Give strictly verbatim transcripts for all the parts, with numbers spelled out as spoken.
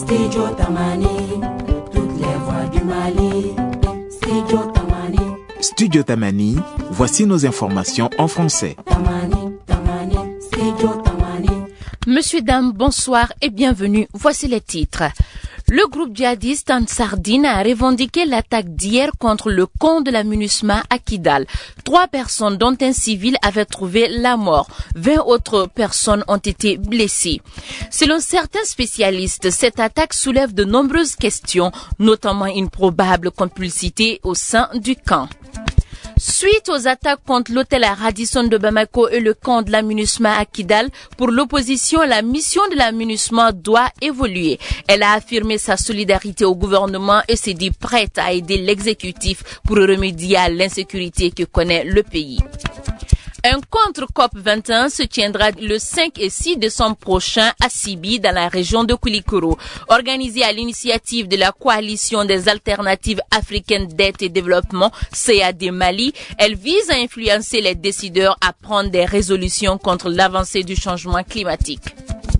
Studio Tamani, toutes les voix du Mali. Studio Tamani. Studio Tamani, voici nos informations en français. Tamani, Tamani, Studio Tamani. Monsieur, dames, bonsoir et bienvenue. Voici les titres. Le groupe djihadiste Ansardine a revendiqué l'attaque d'hier contre le camp de la MINUSMA à Kidal. Trois personnes, dont un civil, avaient trouvé la mort. Vingt autres personnes ont été blessées. Selon certains spécialistes, cette attaque soulève de nombreuses questions, notamment une probable complicité au sein du camp. Suite aux attaques contre l'hôtel à Radisson de Bamako et le camp de la MINUSMA à Kidal, pour l'opposition, la mission de la MINUSMA doit évoluer. Elle a affirmé sa solidarité au gouvernement et s'est dit prête à aider l'exécutif pour remédier à l'insécurité que connaît le pays. Un contre C O P vingt et un se tiendra le cinq et six décembre prochain à Sibi, dans la région de Koulikoro. Organisé à l'initiative de la Coalition des alternatives africaines d'aide et développement, C A D Mali, elle vise à influencer les décideurs à prendre des résolutions contre l'avancée du changement climatique.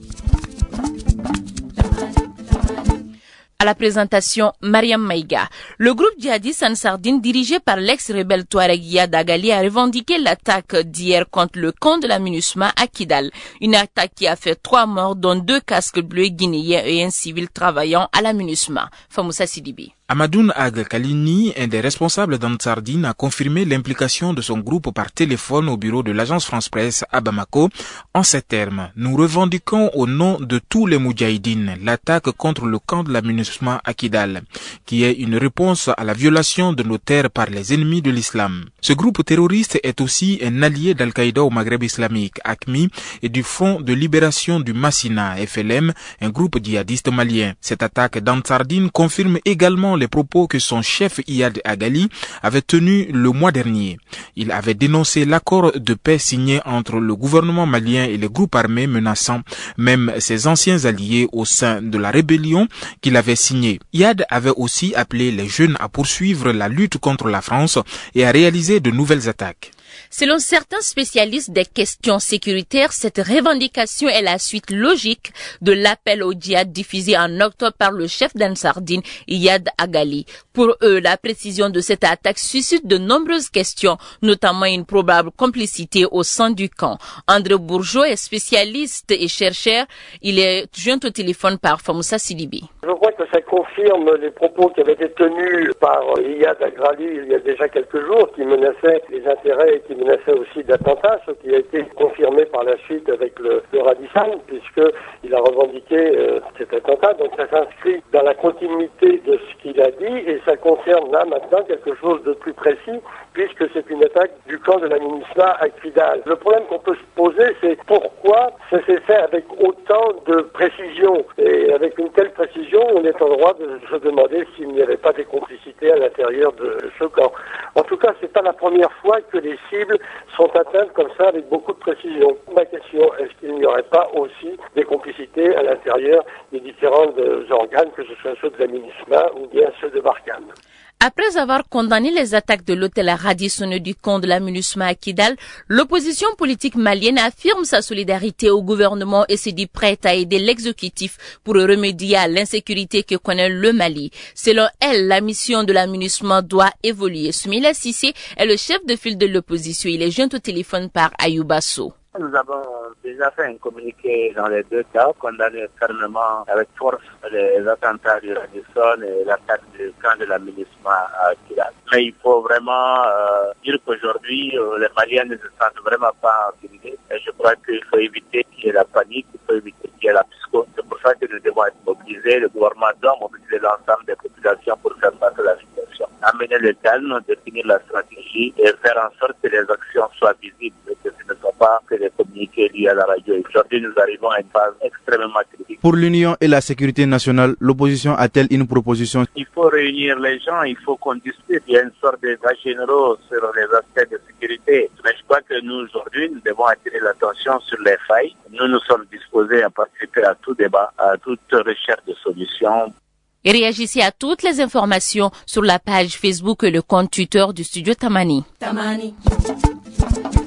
À la présentation, Mariam Maïga. Le groupe djihadiste Ansardine, dirigé par l'ex-rebelle Touareg Iyad Agali, a revendiqué l'attaque d'hier contre le camp de la MINUSMA à Kidal. Une attaque qui a fait trois morts, dont deux casques bleus guinéens et un civil travaillant à la MINUSMA. Famoussa Sidibi. Amadoun Ag Kalini, un des responsables d'Ansardine, a confirmé l'implication de son groupe par téléphone au bureau de l'agence France-Presse à Bamako. En ces termes, nous revendiquons au nom de tous les Moudjahidines l'attaque contre le camp de la MINUSMA à Kidal, qui est une réponse à la violation de nos terres par les ennemis de l'islam. Ce groupe terroriste est aussi un allié d'Al-Qaïda au Maghreb islamique, A Q M I, et du Front de libération du Massina, F L M, un groupe djihadiste malien. Cette attaque d'Ansardine confirme également les propos que son chef Iyad Agali avait tenus le mois dernier. Il avait dénoncé l'accord de paix signé entre le gouvernement malien et les groupes armés menaçant même ses anciens alliés au sein de la rébellion qu'il avait signé. Iyad avait aussi appelé les jeunes à poursuivre la lutte contre la France et à réaliser de nouvelles attaques. Selon certains spécialistes des questions sécuritaires, cette revendication est la suite logique de l'appel au djihad diffusé en octobre par le chef d'Ansardine, Iyad Agali. Pour eux, la précision de cette attaque suscite de nombreuses questions, notamment une probable complicité au sein du camp. André Bourgeot est spécialiste et chercheur. Il est joint au téléphone par Famoussa Sidibi. Je crois que ça confirme les propos qui avaient été tenus par Iyad Agali il y a déjà quelques jours, qui menaçaient les intérêts et qui menaçait aussi d'attentats, ce qui a été confirmé par la suite avec le, le Radisson, puisqu'il a revendiqué euh, cet attentat. Donc ça s'inscrit dans la continuité de ce qu'il a dit, et ça concerne là maintenant quelque chose de plus précis, puisque c'est une attaque du camp de la MINUSMA à Kidal. Le problème qu'on peut se poser, c'est pourquoi ça s'est fait avec autant de précision. Et avec une telle précision, on est en droit de se demander s'il n'y avait pas des complicités à l'intérieur de ce camp. En tout cas, c'est pas la première fois que les cibles sont atteintes comme ça avec beaucoup de précision. Ma question, est-ce qu'il n'y aurait pas aussi des complicités à l'intérieur des différents organes, que ce soit ceux de la MINUSMA ou bien ceux de Barkhane? Après avoir condamné les attaques de l'hôtel à Radisson du camp de la MINUSMA à Kidal, l'opposition politique malienne affirme sa solidarité au gouvernement et se dit prête à aider l'exécutif pour remédier à l'insécurité que connaît le Mali. Selon elle, la mission de la MINUSMA doit évoluer. Soumila Sissé est le chef de file de l'opposition. Il est joint au téléphone par Ayouba Sow. Nous avons déjà fait un communiqué dans les deux cas, condamné fermement avec force les attentats du Radisson et l'attaque du camp de la MINUSMA à Kidal. Mais il faut vraiment euh, dire qu'aujourd'hui, euh, les Maliens ne se sentent vraiment pas intimidés. Et je crois qu'il faut éviter qu'il y ait la panique, il faut éviter qu'il y ait la psychose. C'est pour ça que nous devons être mobilisés. Le gouvernement doit mobiliser l'ensemble des populations pour faire face à la situation. Amener le calme, définir la stratégie et faire en sorte que les actions soient visibles et que ce ne sont pas que les communiqués liés à la radio. Aujourd'hui, nous arrivons à une phase extrêmement critique. Pour l'Union et la sécurité nationale, l'opposition a-t-elle une proposition? Il faut réunir les gens, il faut qu'on discute. Il y a une sorte d'état généraux sur les aspects de sécurité. Mais je crois que nous, aujourd'hui, nous devons attirer l'attention sur les failles. Nous, nous sommes disposés à participer à tout débat, à toute recherche de solutions. Et réagissez à toutes les informations sur la page Facebook et le compte Twitter du studio Tamani. Tamani.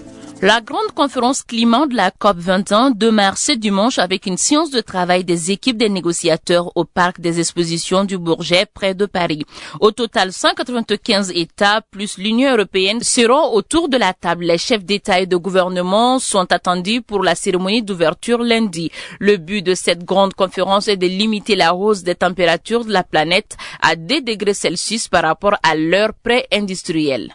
La grande conférence climat de la COP vingt et un démarre ce dimanche avec une séance de travail des équipes des négociateurs au parc des expositions du Bourget près de Paris. Au total, cent quatre-vingt-quinze États plus l'Union européenne seront autour de la table. Les chefs d'État et de gouvernement sont attendus pour la cérémonie d'ouverture lundi. Le but de cette grande conférence est de limiter la hausse des températures de la planète à deux degrés Celsius par rapport à l'heure pré-industrielle.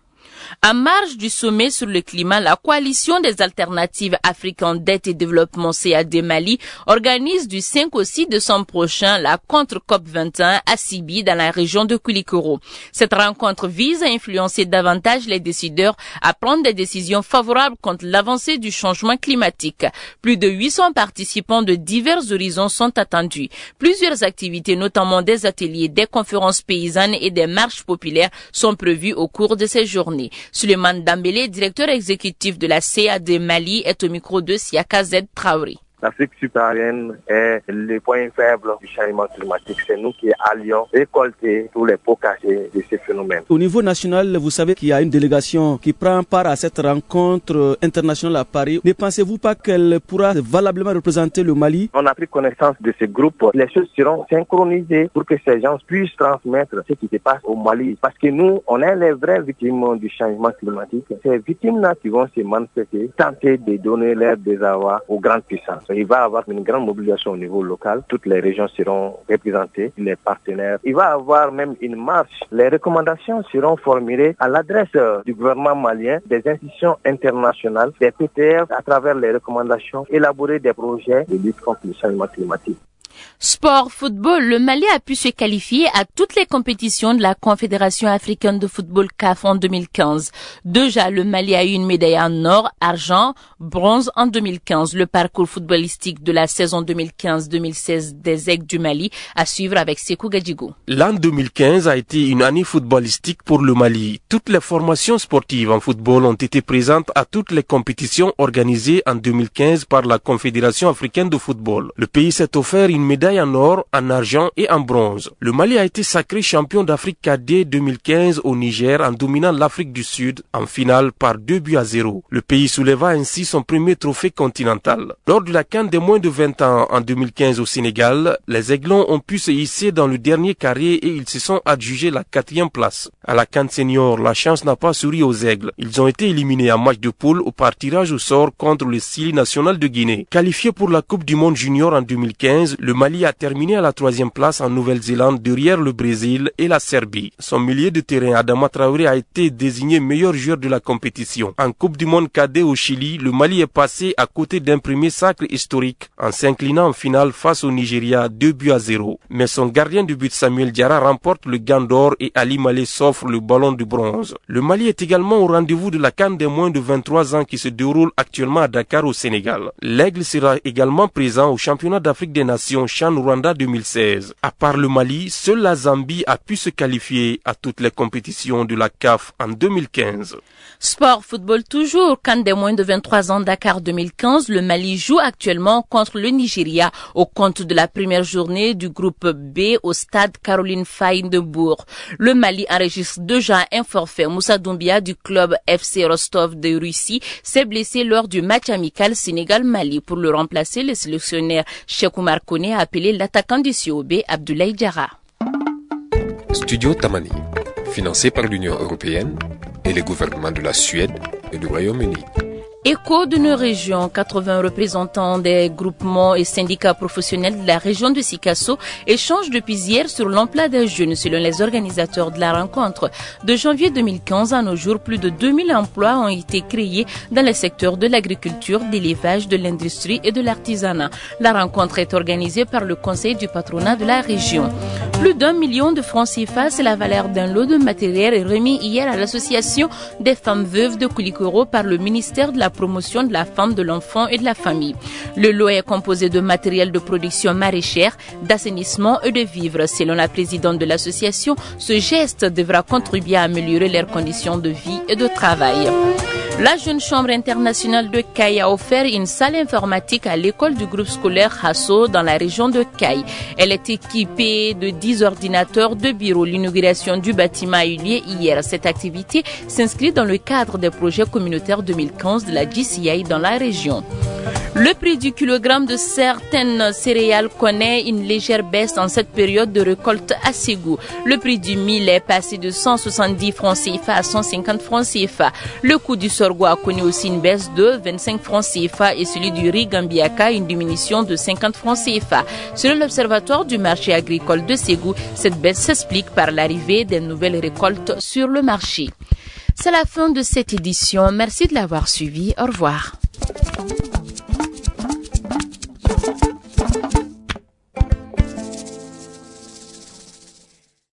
En marge du sommet sur le climat, la coalition des alternatives africaines d'aide et développement C A D Mali organise du cinq au six décembre prochain la contre-COP vingt et un à Sibi dans la région de Koulikoro. Cette rencontre vise à influencer davantage les décideurs à prendre des décisions favorables contre l'avancée du changement climatique. Plus de huit cents participants de divers horizons sont attendus. Plusieurs activités, notamment des ateliers, des conférences paysannes et des marches populaires sont prévues au cours de ces journées. Suleiman Dambélé, directeur exécutif de la C A D Mali, est au micro de Siaka Z Traoré. L'Afrique subsaharienne est le point faible du changement climatique. C'est nous qui allions récolter tous les pots cachés de ces phénomènes. Au niveau national, vous savez qu'il y a une délégation qui prend part à cette rencontre internationale à Paris. Ne pensez-vous pas qu'elle pourra valablement représenter le Mali? On a pris connaissance de ce groupe. Les choses seront synchronisées pour que ces gens puissent transmettre ce qui se passe au Mali. Parce que nous, on est les vraies victimes du changement climatique. Ces victimes-là qui vont se manifester, tenter de donner leur désarroi aux grandes puissances. Il va y avoir une grande mobilisation au niveau local. Toutes les régions seront représentées, les partenaires. Il va y avoir même une marche. Les recommandations seront formulées à l'adresse du gouvernement malien, des institutions internationales, des P T R, à travers les recommandations, élaborer des projets de lutte contre le changement climatique. Sport football, le Mali a pu se qualifier à toutes les compétitions de la Confédération africaine de football C A F en deux mille quinze. Déjà, le Mali a eu une médaille en or, argent, bronze en deux mille quinze. Le parcours footballistique de la saison deux mille quinze deux mille seize des Aigles du Mali à suivre avec Sekou Gadjigo. L'an deux mille quinze a été une année footballistique pour le Mali. Toutes les formations sportives en football ont été présentes à toutes les compétitions organisées en deux mille quinze par la Confédération africaine de football. Le pays s'est offert une médaille en or, en argent et en bronze. Le Mali a été sacré champion d'Afrique cadet deux mille quinze au Niger en dominant l'Afrique du Sud en finale par deux buts à zéro. Le pays souleva ainsi son premier trophée continental. Lors de la CAN des moins de vingt ans en deux mille quinze au Sénégal, les Aiglons ont pu se hisser dans le dernier carré et ils se sont adjugés la quatrième place. À la CAN senior, la chance n'a pas souri aux Aigles. Ils ont été éliminés en match de poule au par tirage au sort contre le Sili national de Guinée. Qualifié pour la Coupe du monde junior en deux mille quinze, le Mali a terminé à la troisième place en Nouvelle-Zélande derrière le Brésil et la Serbie. Son milieu de terrain Adama Traoré a été désigné meilleur joueur de la compétition. En Coupe du monde cadet au Chili, le Mali est passé à côté d'un premier sacre historique en s'inclinant en finale face au Nigeria deux buts à zéro. Mais son gardien de but Samuel Diarra remporte le gant d'or et Ali Malé s'offre le ballon de bronze. Le Mali est également au rendez-vous de la CAN des moins de vingt-trois ans qui se déroule actuellement à Dakar au Sénégal. L'Aigle sera également présent au championnat d'Afrique des Nations CHAN Rwanda deux mille seize. À part le Mali, seule la Zambie a pu se qualifier à toutes les compétitions de la C A F en deux mille quinze. Sport football toujours, CAN des moins de vingt-trois ans Dakar deux mille quinze, le Mali joue actuellement contre le Nigeria au compte de la première journée du groupe B au stade Caroline Faye de Bourg. Le Mali enregistre déjà un forfait. Moussa Doumbia du club F C Rostov de Russie s'est blessé lors du match amical Sénégal-Mali. Pour le remplacer, le sélectionneur Cheikh Oumar Koné a appelé l'attaquant du C O B, Abdoulaye Diarra. Studio Tamani, financé par l'Union européenne et les gouvernements de la Suède et du Royaume-Uni. Écho de nos régions, quatre-vingts représentants des groupements et syndicats professionnels de la région de Sikasso échangent depuis hier sur l'emploi des jeunes selon les organisateurs de la rencontre. De janvier deux mille quinze à nos jours, plus de deux mille emplois ont été créés dans les secteurs de l'agriculture, de l'élevage, de l'industrie et de l'artisanat. La rencontre est organisée par le conseil du patronat de la région. Plus d'un million de francs C F A, c'est la valeur d'un lot de matériel remis hier à l'association des femmes veuves de Koulikoro par le ministère de la promotion de la femme, de l'enfant et de la famille. Le lot est composé de matériel de production maraîchère, d'assainissement et de vivres. Selon la présidente de l'association, ce geste devra contribuer à améliorer leurs conditions de vie et de travail. La Jeune Chambre internationale de Caille a offert une salle informatique à l'école du groupe scolaire Hasso dans la région de Caille. Elle est équipée de dix ordinateurs de bureau. L'inauguration du bâtiment a eu lieu hier. Cette activité s'inscrit dans le cadre des projets communautaires deux mille quinze de la G C I dans la région. Le prix du kilogramme de certaines céréales connaît une légère baisse en cette période de récolte à Ségou. Le prix du mil est passé de cent soixante-dix francs C F A à cent cinquante francs C F A. Le coût du sorgho a connu aussi une baisse de vingt-cinq francs C F A et celui du riz Gambiaka une diminution de cinquante francs C F A. Selon l'Observatoire du marché agricole de Ségou, cette baisse s'explique par l'arrivée des nouvelles récoltes sur le marché. C'est la fin de cette édition. Merci de l'avoir suivi. Au revoir.